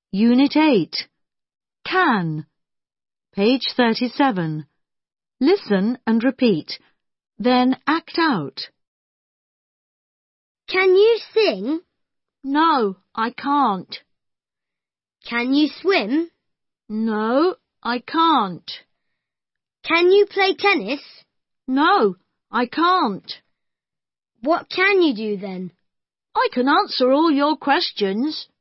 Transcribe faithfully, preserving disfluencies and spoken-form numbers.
Unit eight. Can. Page thirty-seven. Listen and repeat, then act out. Can you sing? No, I can't. Can you swim? No, I can't. Can you play tennis? No, I can't. What can you do then? I can answer all your questions.